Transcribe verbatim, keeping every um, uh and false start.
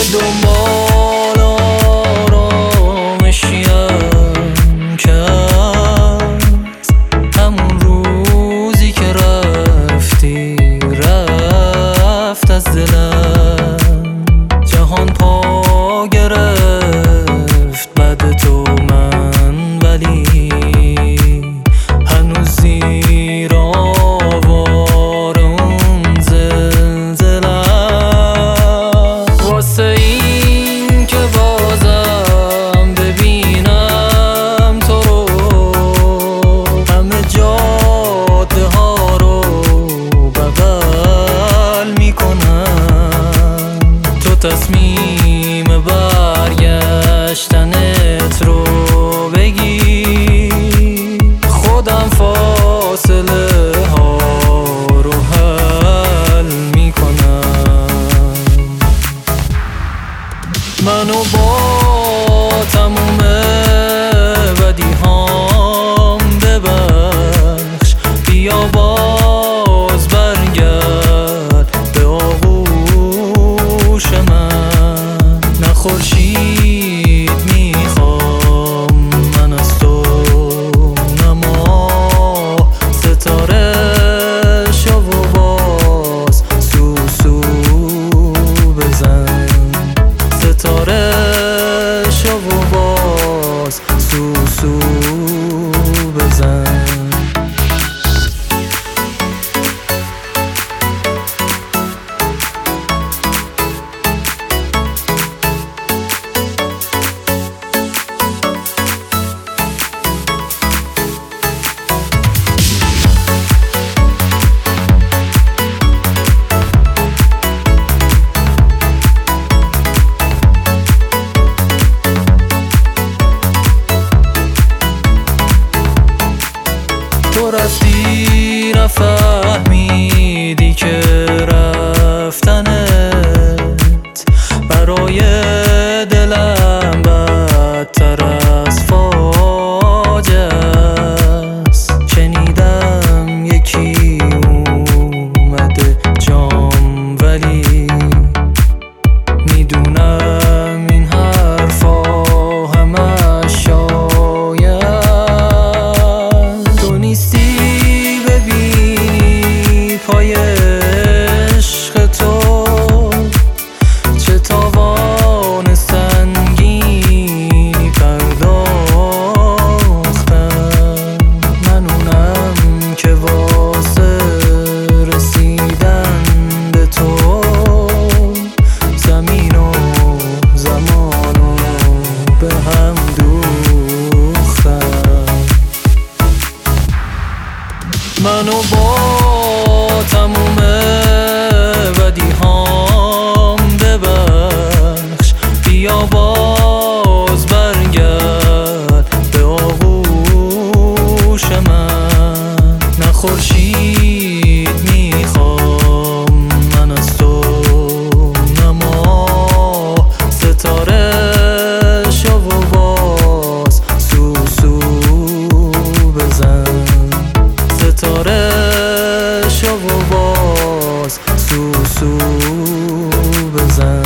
دنبال آرامشیم که از همون روزی که رفتی رفت از دلم. جهان پا گرفت بعد تو من، ولی هنوز زیر آوار اون زلزلم. واسه این که بازم ببینم تو رو، همه جاده ها رو بغل میکنم. تو تصمیم برگشتنت رو بگی، خودم فاصله ها رو حل میکنم. منو با تموم بدی هام ببخش، بیا باز برگرد به آغوش من. نه خورشید میخوام من از تو، نه ماه، ستاره شو و باز سو سو بزن. ستاره شو و باز سو سو بزن. تو رفتی نفهمیدی که رفتنت برای دلم بدتر از فاجعه است. شنیدم یکی اومده جام، ولی میدونم این حرفا همش شاید. تو نیستی ببینی پای عشق تو چه تاوان سنگینی پرداختم. من اونم که واسه رسیدن به تو زمین و زمانو به هم دوختم. منو با تموم بدی هام ببخش، بیا باز برگرد به آغوش من. نه خورشید میخوام من از تو، نه ماه، ستاره شو و باز سو سو بزن. ستاره شو و باز سو سو بزن.